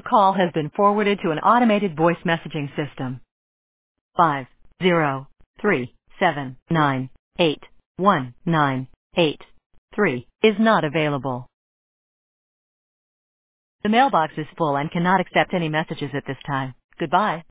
call has been forwarded to an automated voice messaging system. 503798198 is not available. The mailbox is full and cannot accept any messages at this time. Goodbye.